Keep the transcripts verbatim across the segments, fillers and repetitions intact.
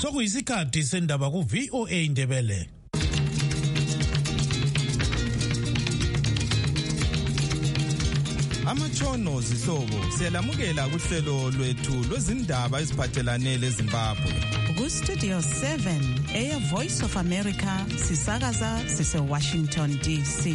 Sokuyisikhathi sendaba ku V O A Indebele. Amatshono zihlobo siyalamukela kuhlelo lwethu lwezindaba eziphathelane leZimbabwe. Ku Studio seven, Air Voice of America, sisakaza sise Washington D C.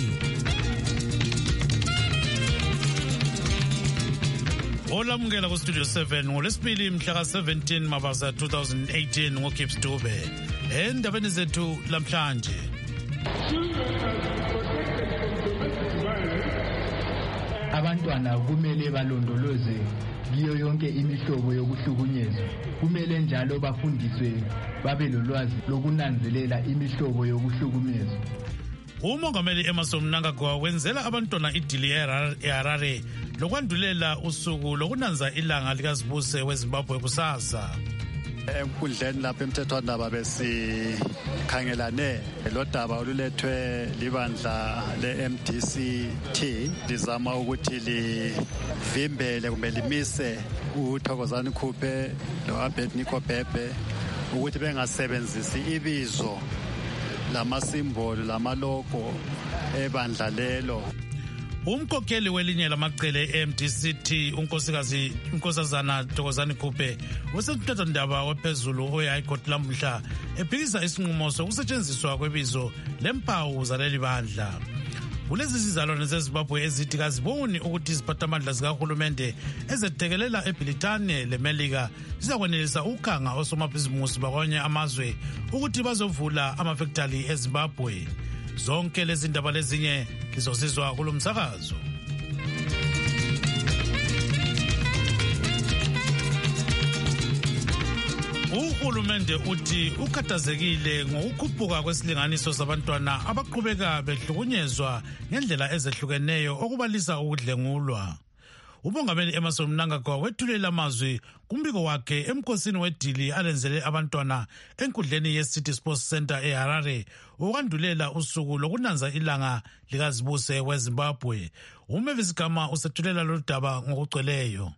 Olamukela ku Studio seven ngolesibili mhla ka seventeen Mabasa two thousand eighteen ngoKips Dube. Endabeni zethu lamhlanje. Abantwana kumele balondoloze kiyo yonke imihlobo yokuhlukunyezwa. Kumele njalo bafundiswe babe lolwazi lokunanzelela imihlobo yokuhlukunyezwa. Umongameli Emmerson Mnangagwa wenzela abantwana idili eHarare lokwandulela usuku lokunanza ilanga likazibuse weZimbabwe kusasa. Enkundleni lapha emthethwandaba besikhangelane lodaba olulethwe libandla le-M D C T lizama ukuthi livimbele kumbe limise uThokozani Khuphe lo-Abednego Bhebhe ukuthi bengasebenzisi ibizo lamasimbolo lamalogo ebandla lelo. Umkhokheli welinye lamacele e-M D C T unkosikazi unkosazana Thokozani Khuphe wasemthethwandaba wephezulu oye-High Court lamhla ephikisa isinqumo sokusetshenziswa kwebizo lempawu zaleli bandla. Kulezi sizalwane zeZimbabwe ezithi kaziboni ukuthi iziphathamandla zikahulumende ezethekelela eBritane leMelika zizakwenelisa ukukhanga osomabhizimusi bakwamanye amazwe ukuthi bazovula amafektali eZimbabwe. Zonke lezi ndaba lezinye lizosizwa kulo msakazo. Uhulumende uthi ukhathazekile ngokukhuphuka kwesilinganiso sabantwana abaqhubeka behlukunyezwa ngendlela ezehlukeneyo okubalisa ukudlengulwa. Umongameli Emmerson Mnangagwa wethulela amazwi kumbiko wakhe emkhosini wedili alenzele abantwana enkundleni ye-City Sports Center eHarare ukwandulela usuku lokunanza ilanga likazibuse weZimbabwe. uMavis Gama usethulela lolu daba ngokugcweleyo.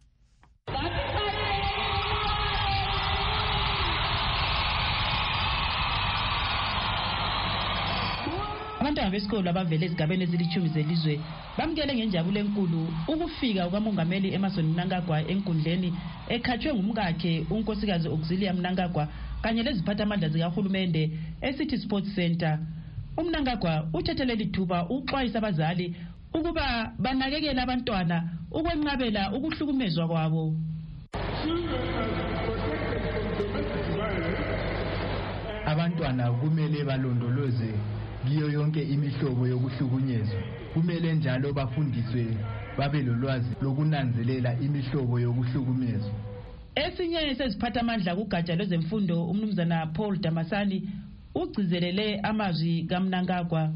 Abantwana besikolo abavele ezigabeni ezilithumi zelizwe bamkele ngenjabulo enkulu ukufika kukamongameli Emmerson Mnangagwa enkundleni ekhathwe ngumkakhe unkosikazi Auxilia Mnangagwa kanye leziphathamandla zikahulumende eCity Sports Center. UMnangagwa uthethelele ithuba ukuxwayisa abazali ukuba banakekele abantwana ukwenqabela ukuhlukumezwa kwabo. Abantwana kumele balondoloze kiyo yonke imihlobo yokuhlukunyezwa. Kumele njalo bafundiswe babe lolwazi lokunanzelela imihlobo yokuhlukunyezwa. Esinye seziphathamandla kugatsha lwezemfundo umnumzana Paul Damasani ugcizelele amazwi kaMnangagwa.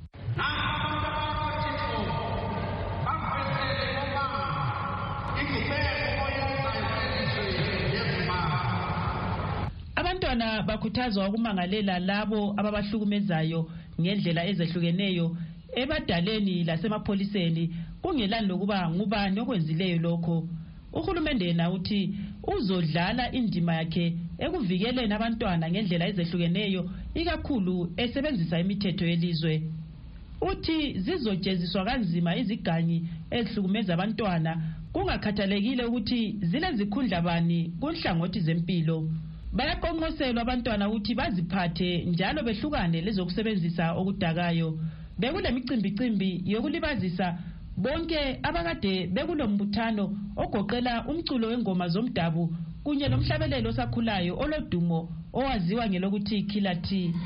Abantwana bakhuthazwa ukumangalela labo ababahlukumezayo ngendlela ezehlukeneyo ebadaleni lasemapholiseni kungelani lokuba ngubani okwenzileyo lokho. Uhulumende yena uthi uzodlala indima yakhe ekuvikeleni abantwana ngendlela ezehlukeneyo ikakhulu esebenzisa imithetho yelizwe. Uthi zizojeziswa kanzima iziganyi ezihlukumeza abantwana kungakhathalekile ukuthi zilezikhundla bani kunhlangothi zempilo. Bayaqonqoselwa abantwana ukuthi baziphathe njalo behlukane lezokusebenzisa okudakayo. Bekulemicimbi-cimbi yokulibazisa bonke abakade bekulombuthano ogoqela umculo wengoma zomdabu kunye lomhlabelelo osakhulayo olodumo owaziwa ngelokuthi Killer T.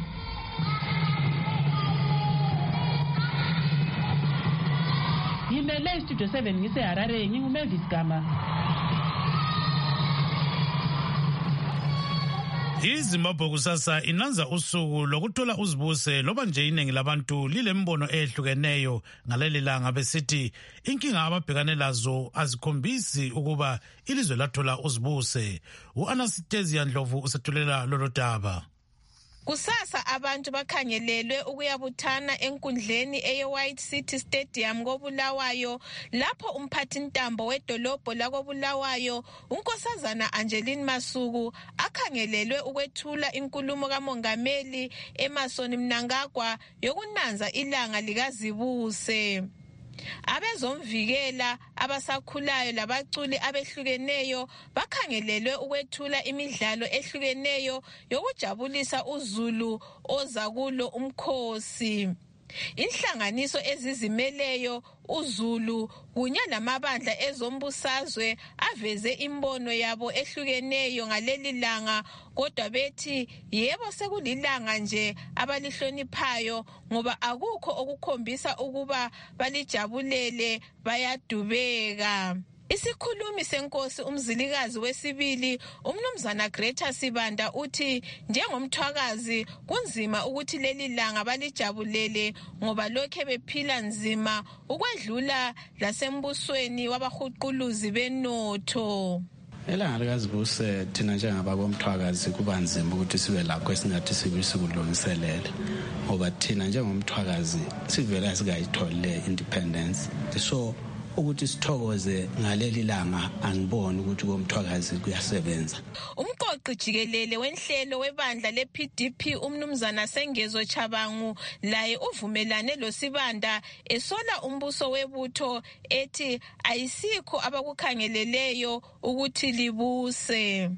Ngimele Studio seven ngiseHarare nginguMavis Gama. iZimbabwe kusasa inanza usuku lokuthola uzibuse loba nje iningi labantu lilembono ehlukeneyo ngaleli langa besithi inkinga ababhekane lazo azikhombisi ukuba ilizwe lathola uzibuse. uAnastasia Ndlovu usethulela lolo daba. Kusasa abantu bakhangelelwe ukuyabuthana enkundleni eye-White City Stadium koBulawayo lapho umphathintambo wedolobho lakoBulawayo unkosazana Angeline Masuku akhangelelwe ukwethula inkulumo kamongameli Emmerson Mnangagwa yokunanza ilanga likazibuse. Abezomvikela abasakhulayo labaculi abehlukeneyo bakhangelelwe ukwethula imidlalo ehlukeneyo yokujabulisa uZulu oza kulo umkhosi. Inhlanganiso ezizimeleyo uZulu kunye namabandla ezombusazwe aveze imbono yabo ehlukeneyo ngaleli langa, kodwa bethi yebo sekulilanga nje abalihloniphayo ngoba akukho okukhombisa ukuba balijabulele bayadubeka. Isikhulumi senkosi umzilikazi wesibili umnumzana Greta Sibanda uthi njengomthwakazi kunzima ukuthi leli langa balijabulele ngoba lokhe bephila nzima ukwedlula lasembusweni wabahuquluzi benotho. Elanga likazibuse thina njengabakomthwakazi kuba nzima ukuthi sibe lakho esingathi sibe sikulungiselele ngoba thina njengomthwakazi sivela sikayitholile independence. So ukuthi sithokoze ngaleli langa angiboni ukuthi komthwakazi kuyasebenza. Umqoqi jikelele wenhlelo webandla le-P D P umnumzana Sengezo Chabangu laye uvumelane loSibanda esola umbuso webutho ethi ayisikho abakukhangeleleyo ukuthi libuse.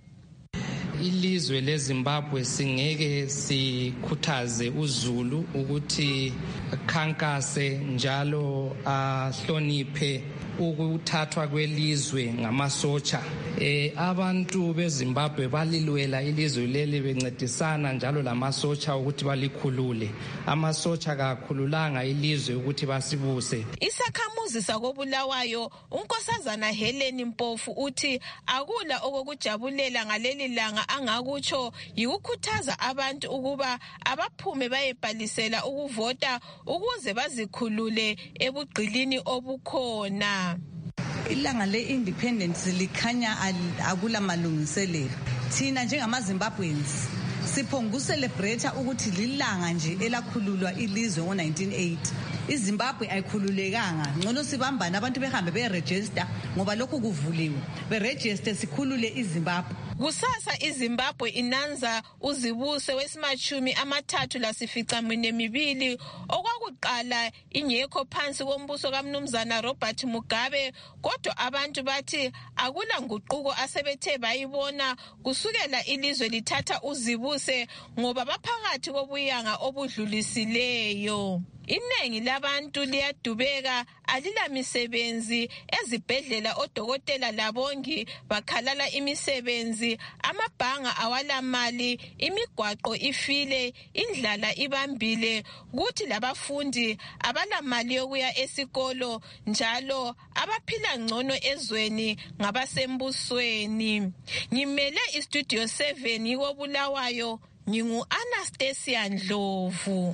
Ilizwe leZimbabwe singeke sikhuthaze uZulu ukuthi khankase njalo ahloniphe ukuthathwa kwelizwe ngamasotsha. Eh abantu beZimbabwe balilwela ilizwe leli bencedisana njalo lamasotsha ukuthi balikhulule. Amasotsha kakhululanga ilizwe ukuthi basibuse. Isakhamuzi sakoBulawayo unkosazana Helen Mpofu uthi akula okokujabulela ngaleli langa angakutsho yikukhuthaza abantu ukuba abaphume bayebhalisela ukuvota ukuze bazikhulule ebugqilini obukhona. Ilanga le-independence likhanya akula malungiselelo. Thina njengamaZimbabweans siphongu celebrate ukuthi lilanga nje elakhululwa ilizwe ngo nineteen eighty. iZimbabwe ayikhululekanga, ngcono sibambana abantu behambe beregister ngoba lokhu kuvuliwe. Beregister sikhulule iZimbabwe. Kusasa iZimbabwe inanza uzibuse wesimachumi amathathu lasifica mine mibili okwakuqala ingekho phansi kombuso kaMnumzana Robert Mugabe, kodwa abantu bathi akula nguquko asebethe bayibona kusukela ilizwe lithatha uzibuse ngoba baphakathi kobuyanga obudlulisileyo. Inengi labantu liyadubeka, alila misebenzi, ezibhedlela odokotela labongi bakhalala imisebenzi, amabhanga awala mali, imigwaqo ifile, indlala ibambile, kuthi labafundi abala mali yokuya esikolo, njalo abaphila ngcono ezweni ngabasembusweni. Ngimele iStudio seven yikoBulawayo, ngingu Anastasia Ndlovu.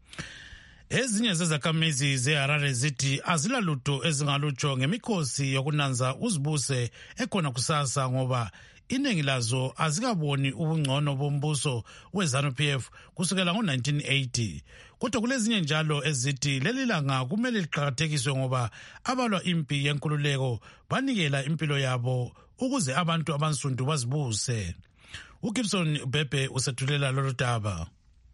Ezinye zezakhamizi zeHarare zithi azilalutho ezingalutsho ngemikhosi yokunanza uzibuse ekhona kusasa ngoba iningi lazo azikaboni ubungcono bombuso weZANU P F kusukela ngo nineteen eighty. Kodwa kulezinye njalo ezithi leli langa kumele liqhakathekiswe ngoba abalwa impi yenkululeko banikela impilo yabo ukuze abantu abansundu bazibuse. uGibson Bebe usethulela lolu daba.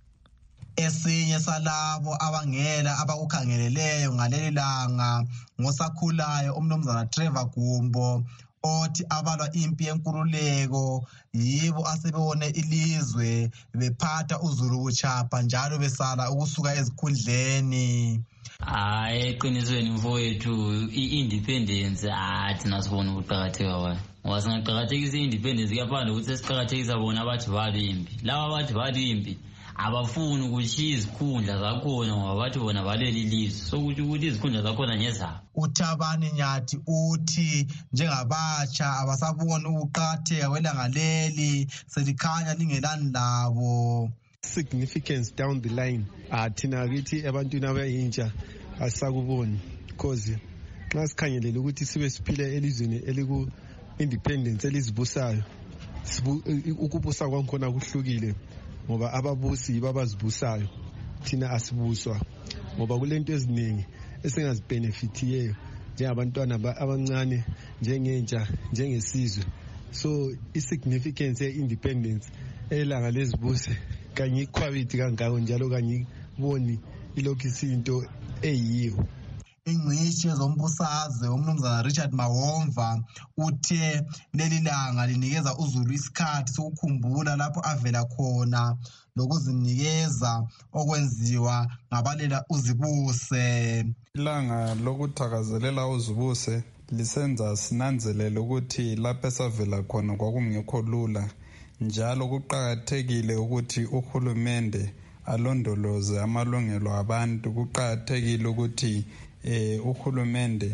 Esinye salabo abangela abakukhangeleleyo ngaleli langa ngosakhulayo umnumzana Trevor Gumbo othi abalwa impi yenkululeko yibo asebewone ilizwe bephatha uZulu buchapha njalo besala ukusuka ezikhundleni. Hayi eqinisweni mfowethu i-independence athi nasibona ukuqhakatheka kwayo. Ngoba singaqhakathekisa i-independence kuyafana ukuthi siqhakathekisa bona abathi bali impi. Laba abathi bali impi abafuni ukuthi izikhundla zakhona ngoba bathi bona baleli lizwe, sokuthi ukuthi izikhundla zakhona ngezabo. uThabani Nyathi uthi njengabatsha abasaboni ukuqhakatheka kwelanga leli selikhanya lingelani labo. Significance down the line athina kithi ebantwini abayintsha asakuboni because xa sikhangelele ukuthi sibe siphile elizweni eliku independence elizibusayo ukubusa kwakhona kuhlukile ngoba ababusi yibo abazibusayo, thina asibuswa, ngoba kulento eziningi esingazibhenefithiyeyo njengabantwana abancane, njengentsha, njengesizwe. So i-significance ye-independence elanga lezibuse kanye iquality kangako njalo kanye iboni ilokhu isinto eyiyo. Ingcitshi zombusazwe umnumzana Richard Mawomva uthe leli langa linikeza uZulu isikhathi sokukhumbula lapho avela khona lokuzinikeza okwenziwa ngabalela uzibuse. Ilanga lokuthakazelela uzibuse lisenza sinanzelele ukuthi lapho esavela khona kwakungekho lula, njalo kuqakathekile ukuthi uhulumende alondoloze amalungelo abantu. Kuqakathekile ukuthi eh uhulumende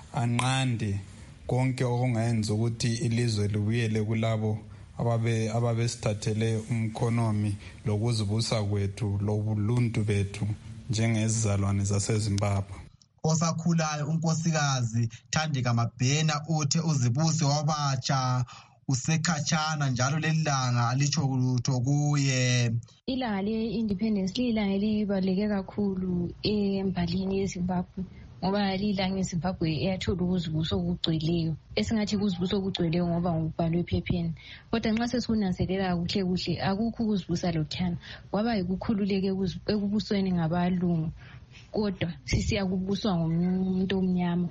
anqande konke okungayenza ukuthi ilizwe libuyele kulabo ababe ababesithathele umkhonomi lokuzibusa kwethu lobuluntu bethu njengezizalwane zaseZimbabwe. Osakhulayo unkosikazi Thandeka Mabhena uthe uzibuse wabatsha usekhatshana njalo lelanga alitsho lutho kuye. Ilanga le-independence lilanga elibaluleke kakhulu embalini yeZimbabwe ngoba lilanga iZimbabwe eyathola ukuzibusa okugcweleyo, esingathi ukuzibusa okugcweleyo ngoba ngokubhalwe ephepheni. Kodwa nxa sekunanzelela kuhle kuhle akukho ukuzibusa lothana, kwaba yikukhululeka ekubusweni ngabalungu, kodwa sisiya kubuswa ngomuntu omnyama.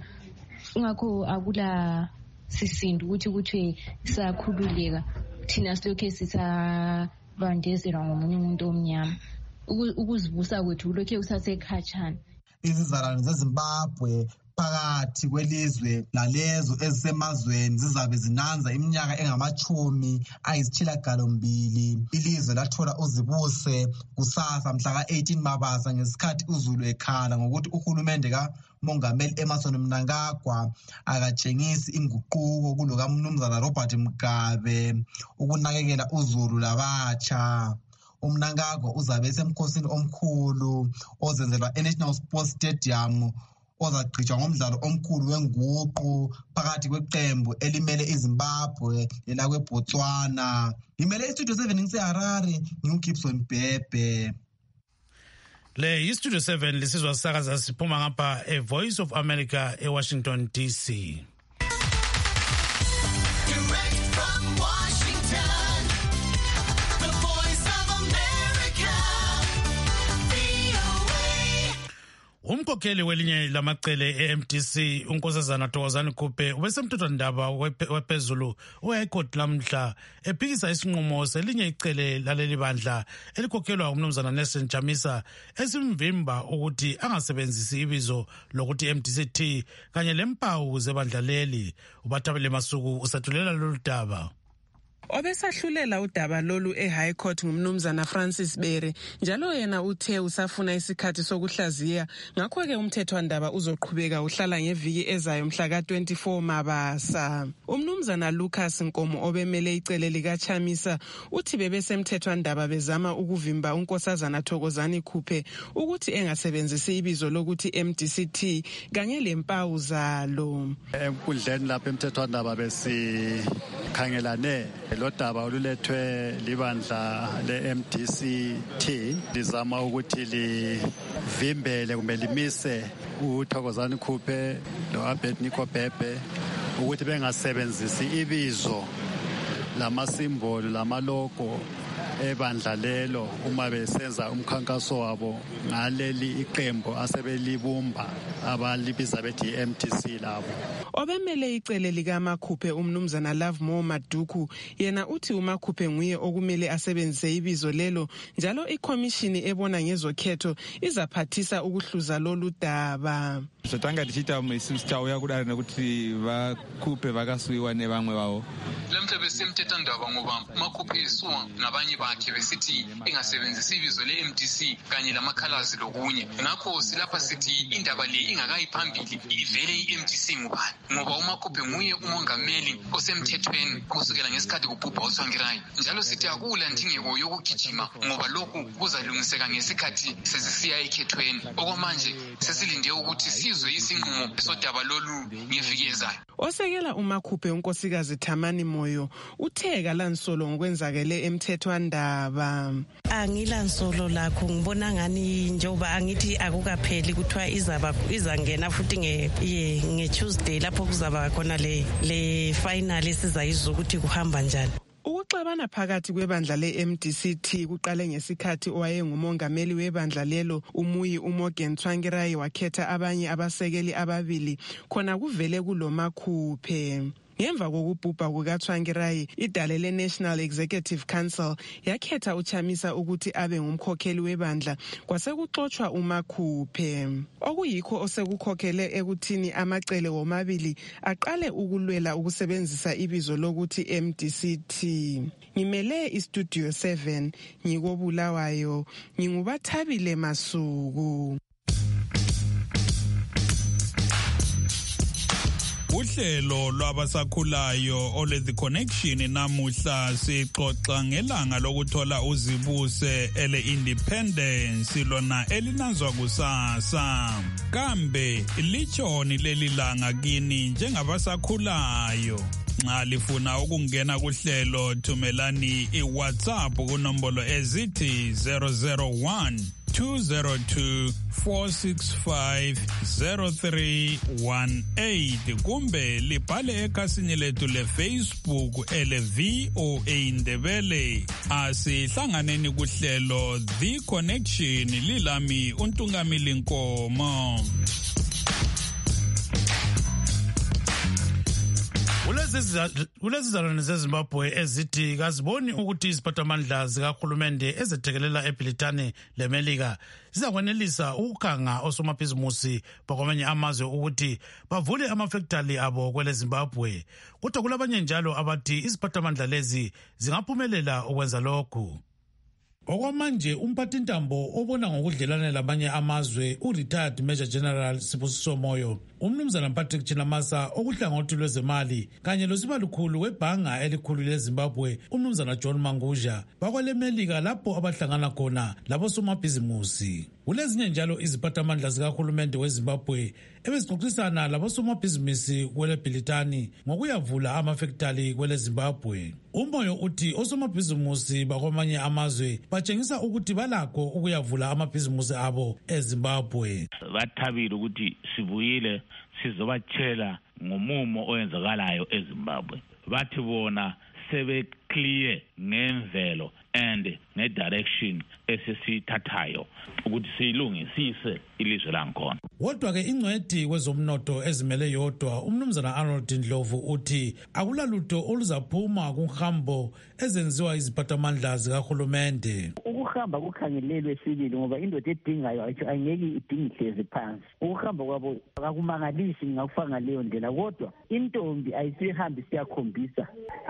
Ngakho akula sisindu ukuthi kuthiwe sakhululeka thina silokhe sisabandezelwa ngomunye umuntu omnyama. Ukuzibusa kwethu kulokhe kusasekhatshana. Izizalwane zeZimbabwe phakathi kwelizwe lalezo ezisemazweni zizabe zinanza iminyaka engamachumi ayisitshiyagalombili. Ilizwe lathola uzibuse kusasa mhla ka-eighteen Mabasa ngesikhathi uZulu ekhala ngokuthi uhulumende kaMongameli Emmerson Mnangagwa akatshengisi inguquko kulokamnumzana Robert Mugabe ukunakekela uZulu labatsha. Umnangagwa uzabe esemkhosini omkhulu ozenzelwa eNational Sports Stadium ozagqitshwa ngomdlalo omkhulu wenguqu phakathi kweqembu elimele iZimbabwe nelakweBotswana. Ngimele iStudio seven ngiseHarare, ngiuGibson Bhebhe. Le iStudio seven lisizwa sisakaza siphuma ngapha eVoice of America eWashington D C. Umkhokheli welinye lamacele e-M D C unkosazana Thokozani Khuphe ubesemthethwandaba wephezulu we-High Court lamhla ephikisa isinqumo selinye icele laleli bandla elikhokhelwa umnumzana Nelson Chamisa esimvimba ukuthi angasebenzisi ibizo lokuthi M D C T kanye lempawu zebandla leli. Ubathabele Masuku usathulela lolu daba. Obesahlulela udaba lolu eHigh Court ngumnumzana Francis Bere, njalo yena uthe usafuna isikhathi sokuhlaziya, ngakho ke umthethwandaba uzoqhubeka uhlala ngeviki ezayo mhla ka twenty-four Mabasa. Umnumzana Lucas Nkomo obemele icele lika Chamisa uthi bebesemthethwandaba bezama ukuvimba unkosazana Thokozani Khuphe ukuthi engasebenzisi ibizo lokuthi M D C T kanye lempawu zalo. Enkundleni lapha emthethwandaba besi khangelane lo daba olulethwe libandla le-M D C T lizama ukuthi livimbele kumbe limise uThokozani Khuphe lo-Abednego Bhebhe ukuthi bengasebenzisi ibizo lamasimbolo lamalogo ebandla lelo uma besenza umkhankaso wabo ngaleli iqembu asebelibumba abalibiza bethi M D C labo. Obemele icele lika Makhuphe umnumzana Lovemore Maduku yena uthi uMakhuphe nguye okumele asebenzise ibizo lelo, njalo ikhomishini ebona ngezokhetho izaphathisa ukuhluza lolu daba. Sotanga dichita umisicha uyakudala nokuthi bakhuphe bakasuyiwa nebangwe bawo. Lemthe besemthethwandaba ngoba Makhuphe isuwa nabanye bakhe besithi engasebenzisa ibizo le-M D C kanye lamakhalazi lokunye. Ngakho silapha sithi indaba le ingakayiphambili ivele i-M D C ngubani, ngoba uMakhuphe nguye umongameli osemthethweni kusukela ngesikhathi kubhubha uSwangirayi. Njalo sithi akula ndingeko yokugijima ngoba lokhu kuzalungiseka ngesikhathi sesisiya ekhethweni. Okwamanje sesilinde ukuthi izwe isinqumo sodaba lolu ngeviki ezayo. Osekela uMakhuphe unkosikazi Thamani Moyo utheka lansolo ngokwenzakele emthethwandaba. Angilansolo lakho ngibona ngani njengoba angithi akukapheli kuthiwa izaba izangena futhi nge nge Tuesday lapho kuzaba khona le le final esizayizwa ukuthi kuhamba njani. Ukuxabana phakathi kwebandla le-M D C T kuqale ngesikhathi owayengumongameli webandla lelo uMuyi uMorgan Tsvangirai wakhetha abanye abasekeli ababili khona kuvele kuloMakhuphe. Ngemva kokubhubha kukaTsvangirai, idale le-National Executive Council yakhetha uChamisa ukuthi abe ngumkhokheli webandla kwasekuxotshwa uMakhuphe. Okuyikho osekukhokhele ekuthini amacele womabili aqale ukulwela ukusebenzisa ibizo lokuthi M D C T. Ngimele iStudio seven, ngikobulawayo, ngingubathabile Masuku. Uhlelo lwabasakhulayo ole The Connection namuhla sixoxa ngelanga lokuthola uzibuse ele Independence lona elinanzwa kusasa. Kambe lichoni leli langa kini njengabasakhulayo? Nxa lifuna ukungena kuhlelo thumelani iWhatsApp kunombolo ezithi zero zero one two zero two four six five zero three one eight kumbe libhale ekhasini lethu leFacebook ele V O A Ndebele. Asihlanganeni kuhlelo The Connection lilami uNtungamili Nkomo. Kulezizalwane zeZimbabwe ezithi kaziboni ukuthi iziphathamandla zikahulumende ezethekelela eBritane leMelika zizakwenelisa ukukhanga osomabhizimusi bakwamanye amazwe ukuthi bavule amafektali abo kwele Zimbabwe. Kodwa kulabanye njalo abathi iziphathamandla lezi zingaphumelela ukwenza lokhu. Okwamanje umphathintambo obona ngokudlelana labanye amazwe u-retired Major General Sibusiso Moyo, umnumzana Patrick Chinamasa okuhlangothi lwezemali kanye losibalukhulu webhanga elikhulu leZimbabwe umnumzana John Mangudya bakwaleMelika lapho abahlangana khona labosomabhizimusi. Kulezinye njalo iziphathamandla zikahulumende weZimbabwe ebezixoxisana labosomabhizimusi kwele Britani ngokuyavula amafektali kwele Zimbabwe. Umoyo uthi osomabhizimusi bakwamanye amazwe batshengisa ukuthi balakho ukuyavula amabhizimusi abo eZimbabwe. Bathabile ukuthi sibuyile sizobatshela ngomumo oyenzakalayo eZimbabwe. Bathi bona sebe clear ngemvelo and ne-direction esesithathayo ukuthi siyilungisise ilizwe lankhona. Kodwa ke ingcwedi kwezomnotho ezimele yodwa umnumzana Arnold Ndlovu uthi akulalutho oluzaphuma kunhambo ezenziwa iziphathamandla zikahulumende. Ukuhamba kukhangelelwe sibili ngoba indoda edingayo ayingeke idinge ihlezi phansi. Ukuhamba kwabo akumangalisi ngakufanga leyo ndlela, kodwa intombi ayisihambi siyakhombisa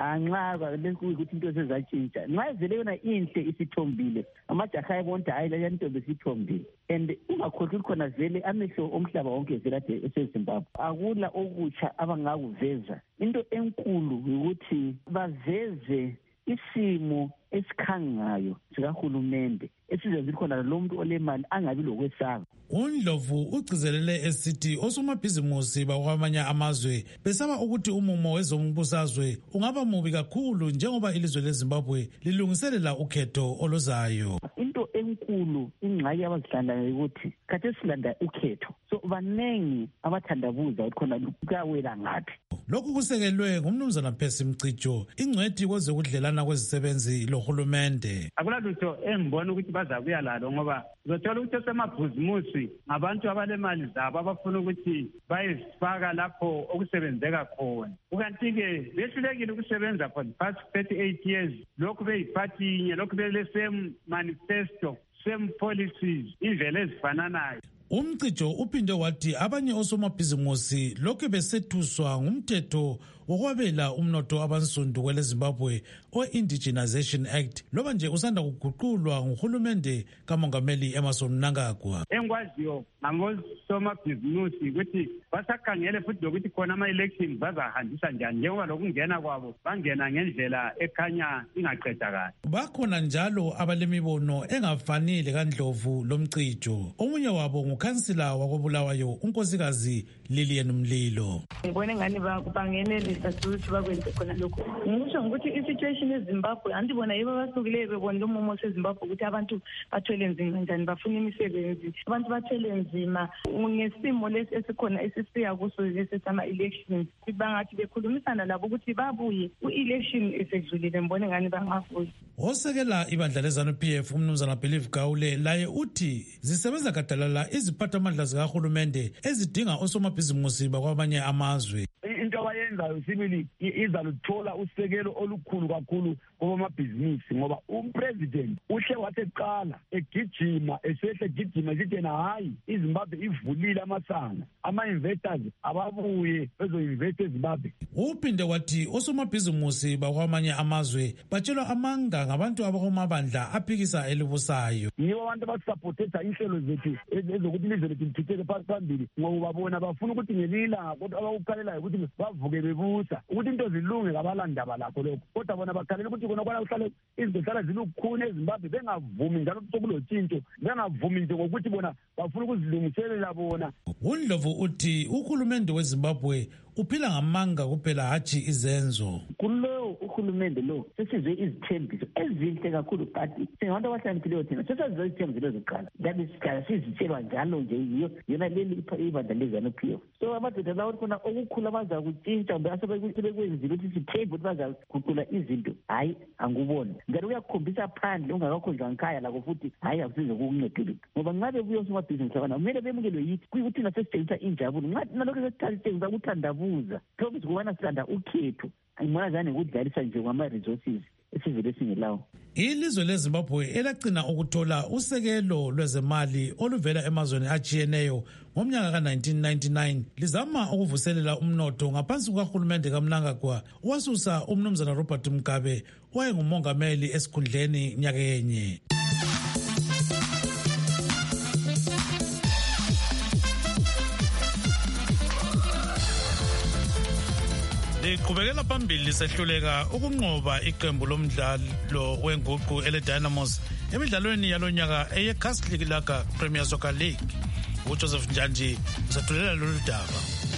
anxa ukuthi into sezatshintsha. Nxa ivele yona inhle isithombile amajaha ebonta hayi le ntombi isithombile and ungakhohlwa khona vele amehlo omhlaba wonke vele ade eseZimbabwe akula okutsha abangakuveza. Into enkulu ukuthi baveze isimo esikhangayo sikahulumende esizenza khona lo muntu olemali angabi lokwesaba. uNdlovu ugcizelele esithi osomabhizimusi bakwamanye amazwe besaba ukuthi umumo wezombusazwe ungaba mubi kakhulu njengoba ilizwe leZimbabwe lilungiselela ukhetho oluzayo. Into enkulu ingxaki abazihlandayo ukuthi kade silanda ukhetho, so banengi abathandabuza ukuthi khona kuyawela ngathi. Lokhu kusekelwe ngumnumzana Percy Mcijo, ingcwedi kwezokudlelana kwezisebenzi lohulumende. Akulalutho engibona ukuthi bazakuya lalo ngoba uzothola ukuthi osemabhizimusi ngabantu abalemali zabo abafuna ukuthi bayifaka lapho okusebenzeka khona. Ukanti-ke behlulekile ukusebenza for the past thirty-eight years lokhu beyiphathi inye, lokhu bele same manifesto, same policies, indlela ezifananayo. Umcijo uphinde wathi abanye osomabhizimusi lokhu besethuswa ngumthetho wokwabela umnotho abansundu kwele Zimbabwe o-Indigenization Act loba nje usanda kuguqulwa nguhulumende kamongameli Emmerson Mnangagwa. Engwaziyo ngangosomabhizimusi ukuthi basakhangele futhi lokuthi khona ama-elections bazahambisa njani njengoba lokungena kwabo bangena ngendlela ekhanya ingaqedakali. Bakhona njalo abalemibono engafanile kaNdlovu lomcijo. Omunye wabo ngukhansila wakobulawayo unkosikazi Lillian Mlilo. Ngibona ngani bangenelisa ukuthi bakwenze khona lokho. Ngisho ukuthi i-situation eZimbabwe andibona yibo basukileyo bebona umumo waseZimbabwe ukuthi abantu bathwele nzima njani bafuna imisebenzi. Abantu bathwele nzima ngesimo lesi esikhona esisiya kuso lesi sama-elections. Bangathi bekhulumisana labo ukuthi babuye u-election esedlulile ngibona ngani bangavuyi. Osekela ibandla leZANU P F umnumzana Believe Gawule laye uthi zisebenza gadalala iziphathamandla zikahulumende ezidinga osomabhizimusi bakwamanye amazwe. Into abayenzayo sibili izaluthola usekelo olukhulu kakhulu kwamabhizinisi ngoba umpresident uhle waseqala egijima esehle egijima esithi na hayi iZimbabwe ivulile amasana ama-investors ababuye bezo-invest eZimbabwe. Uphinde wathi osomabhizimusi bakwamanye amazwe batshelwa amanga ngabantu abakumabandla aphikisa elibusayo. Yibo abantu abasupporteta inhlelo zethu ezokuthi ilizwe lethu lithithele phambili ngoba babona bafuna ukuthi ngelila kodwa abakukhalelayo ukuthi bavuke bebusa ukuthi into zilunge kabalandaba lakho lokho kodwa bona bakhalela ukuthi kona kwana uhlale izinto zihlala zilukhuni eZimbabwe bengavumi njalo sokulotshintsho bengavumi nje ngokuthi bona bafuna ukuzilungiselela bona. uNdlovu uthi uhulumende weZimbabwe uphila ngamanga kuphela hathi izenzo. Kulo uhulumende lo sesizwe izithembiso ezinhle kakhulu kanti singabantu abahlakaniphileyo thina sesizwe izithembiso eziqala ngabe sikhala sizitshelwa njalo nje yiyo yona leli ibandla leZANU P F. So amadoda lawo khona okukhulu abaza kutshintsha mbe asebekwenzile ukuthi sithembe ukuthi bazaguqula izinto hayi anguboni ngalo uyakhombisa phandle ungakakhonjwa ngikhaya lako futhi hayi akusize kukuncedile ngoba ngabe kuyo somabhizinisi abana kumele bemukelwe yithi kuyikuthi nasesitshengisa injabulo ngathi nalokho sesitshengisa ukuthandabuza promise kubana sithanda ukhetho angibona zane ukudlalisa nje kwama-resources esivele singelawo. Ilizwe leZimbabwe elagcina ukuthola usekelo lwezemali oluvela emazweni achiyeneyo ngomnyaka ka nineteen ninety-nine lizama ukuvuselela umnotho ngaphansi kukahulumende kaMnangagwa wasusa umnumzana Robert Mugabe owayengumongameli esikhundleni nyaka yenye. Liqhubekela phambili sehluleka ukunqoba iqembu lomdlalo wenguqu ele Dynamos emidlalweni yalonyaka eye-Castle Lager Premier Soccer League. uJoseph Njanji uzathulela lolu daba.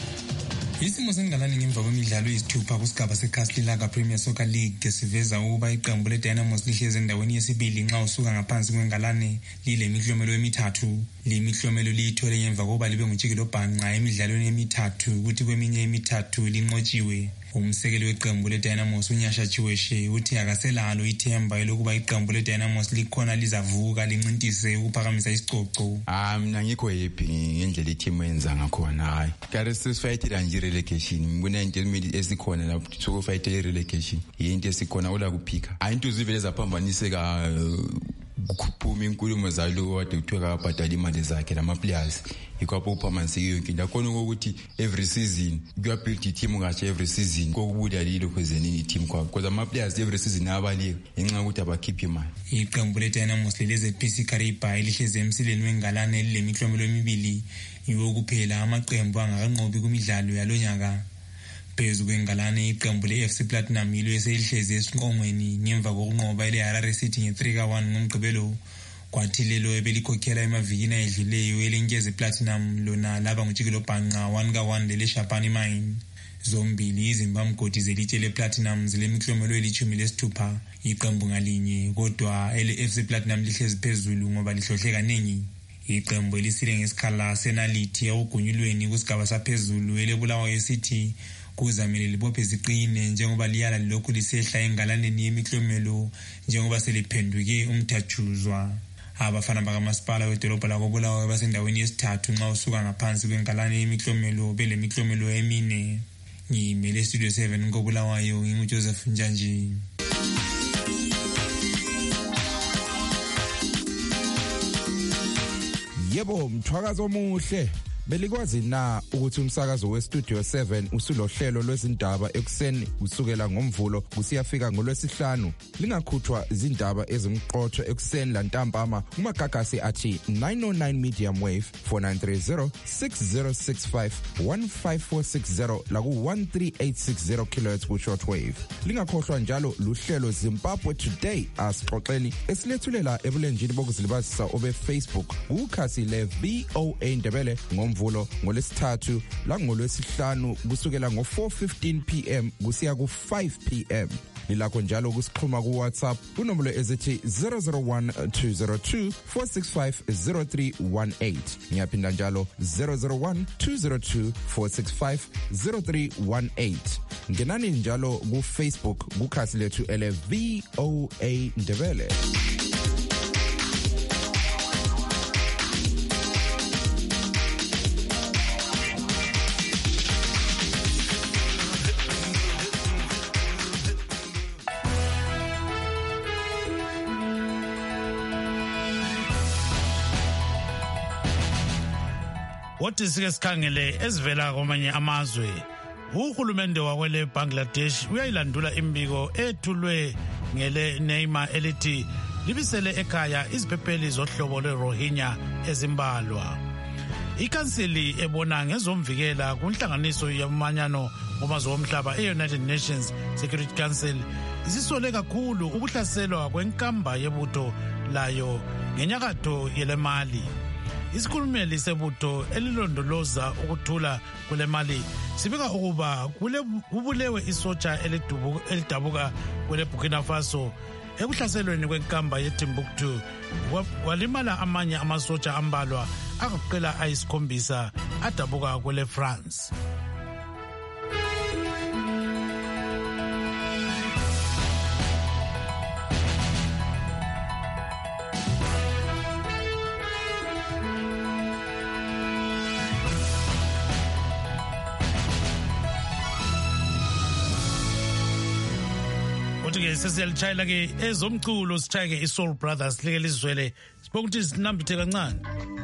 Isimo sengalani ngemva kwemidlalo eyisithupha kusigaba se-Castle Lager Premier Soccer League siveza ukuba iqembu le-Dynamos lihlezi endaweni yesibili nxa usuka ngaphansi kwengalane lile mihlomelo emithathu. Le mihlomelo liyithole ngemva kokuba libe ngutshikilo bhanqa emidlalweni emithathu ukuthi kweminye emithathu linqotshiwe. Umsekeli weqembu le-Dynamos uNyasha Chiweshe uthi akaselalo ithemba elokuba iqembu le-Dynamos likhona lizavuka lincintise ukuphakamisa isicoco. Ah mina ngikho happy ngendlela iteam yenza ngakhona hayi. Kare sisifayithela nje relegation. Ngibona into esikhona lapho sokufayithela relegation. Yinto esikhona ola kuphika. Ayinto zivele zaphambaniseka ukuphuma inkulumo zalo wade kuthiwa kabhadala imali zakhe lama-players ikwapho uphamanise yonke into akhona ukuthi every season kuyabuild i-team kahle every season kokubuda lilo kwezenini i-team kwakho because ama-players every season abalika ngenxa yokuthi abakhiphe imali. Iqembu le-Dynamos leleze P C Kariba elihlezi emsileni wengalane lile mihlomelo emibili yiwo kuphela amaqembu angakanqobi kumidlalo yalonyaka. Phezu kwengalane iqembu le-F C Platinum yilo eselihlezi esinqongweni ngemva kokunqoba ile-Harare City nge-three ka one ngomgqibelo. Kwathi lelo ebelikhokhela emavikini ayedluleyo elenkeze Platinum lona laba ngutshikilo bhanqa one ka one lele-Shapani Mine. Zombili izimbamgodi zelitshe le-Platinum zilemihlomelo elithumi lesithupha iqembu ngalinye kodwa ele-F C Platinum lihlezi phezulu ngoba lihlohle kaningi. Iqembu elisile ngesikhala senalithi ekugunyulweni kusigaba saphezulu elebulawayo City kuzamele libophe ziqine njengoba liyala lokhu lisehla engalaneni yemihlomelo njengoba seliphenduke umthatshuzwa. Abafana bakamasipala wedolobha lakobulawayo basendaweni yesithathu nxa usuka ngaphansi kwengalane yemihlomelo bele mihlomelo emine. Ngimele Studio seven kobulawayo nginguJoseph Njanji. Yebo mthwakazo omuhle Belikwazi na ukuthi umsakazo weStudio seven usulohlelo lwezindaba ekuseni usukela ngomvulo kusiyafika ngolwesihlanu. Lingakhuthwa izindaba ezimqotho ekuseni lantambama kumagagasi athi nine oh nine medium wave four nine three zero six zero six five one five four six zero laku one three eight six zero kilohertz ku shortwave. Lingakhohlwa njalo luhlelo Zimbabwe Today asixoxeni esilethulela ebulenjini bokuzilibazisa obe Facebook kukhasi le V O A Ndebele ngomvulo ngolesithathu la ngolwesihlanu kusukela ngo four fifteen p m kusiya ku five p m Lilakho njalo kusixhuma ku WhatsApp kunombolo ezithi zero zero one two zero two four six five zero three one eight. Ngiyaphinda njalo zero zero one two zero two four six five zero three one eight. Ngenani njalo ku Facebook kukhasi lethu ele V O A Ndebele. Wathi sike sikhangele ezivela kwamanye amazwe. Uhulumende wakwele Bangladesh uyayilandula imbiko ethulwe ngele Neymar elithi libisele ekhaya iziphepheli zohlobo lweRohingya ezimbalwa. Ikhansili ebona ngezomvikela kunhlanganiso yamanyano ngomazwe omhlaba e-United Nations Security Council isisole kakhulu ukuhlaselwa kwenkamba yebutho layo ngenyakatho yelemali. Isikhulumeli sebutho elilondoloza ukuthula kule mali sibika ukuba kule kubulewe isotsha elidabuka kwele Burkina Faso ekuhlaselweni kwenkamba yeTimbuktu walimala amanye amasotsha ambalwa akuqela ayisikhombisa adabuka kwele France. Sesiyalichayela ke ezomculo sichayeke iSoul Brothers leke lizwele sibonga ukuthi sinambithe kancane.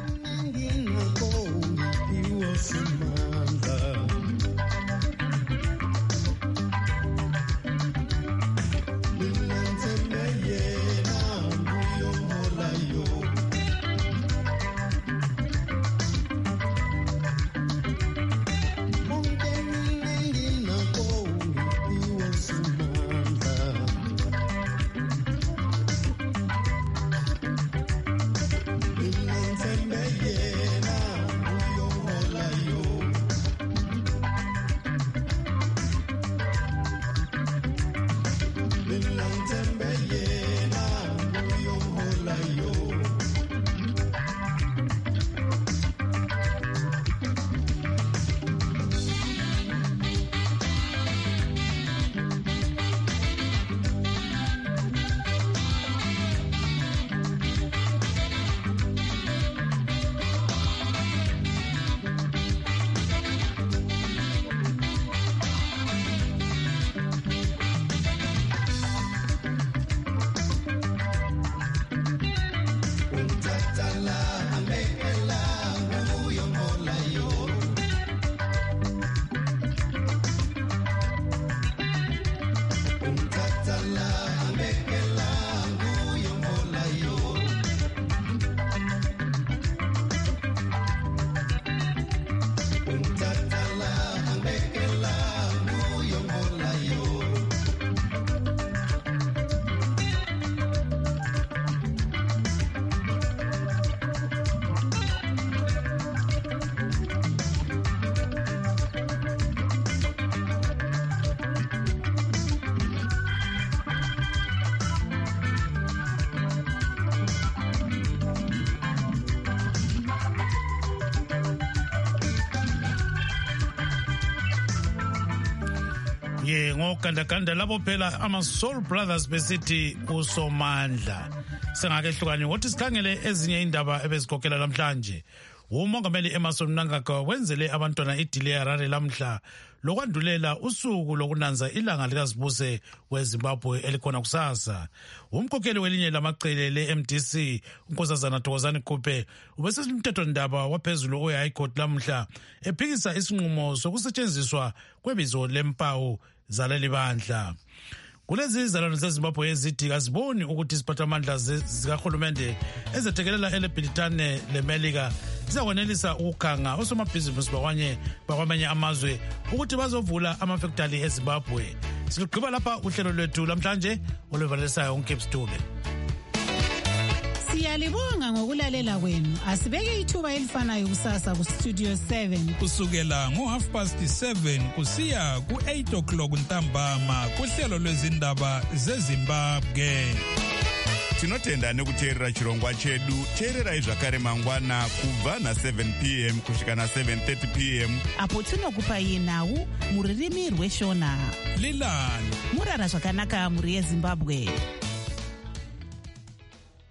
Ye ngokandakanda labo phela ama Soul Brothers besithi uSomandla. Sengake hlukani ngothi sikhangele ezinye indaba ebezikhokhela namhlanje. Umongameli Emmerson Mnangagwa wenzele abantwana idili eHarare lamhla lokwandulela usuku lokunanza ilanga likazibuse weZimbabwe elikhona kusasa. Umkhokheli welinye lamaqele le-M D C unkosazana Thokozani Kupe ubesesumthethwandaba waphezulu oye-High Court lamhla ephikisa isinqumo sokusetshenziswa kwebizo lempawu zaleli bandla. Kulezi izalwane zeZimbabwe ezithi kaziboni ukuthi iziphathamandla zikahulumende ezethekelela eleBritane leMelika ziyakwenelisa ukukhanga osomabhizinisi bakwanye bakwamanye amazwe ukuthi bazovula amafektali eZimbabwe. Siluqhiba lapha uhlelo lwethu lamhlanje oluvalisayo uNkip Stube. Siyalibonga ngokulalela kwenu. Asibeke ithuba elifanayo kusasa ku Studio seven kusukela ngo half past seven kusiya ku eight o'clock ntambama kuhlelo lwezindaba zeZimbabwe. Tinotenda nekuteerera chirongwa chedu. Teererai zvakare mangwana kubva na seven p m kusvika na seven thirty p m apo tinokupai nhau muririmi rweshona. Lilani murara zvakanaka muri yeZimbabwe.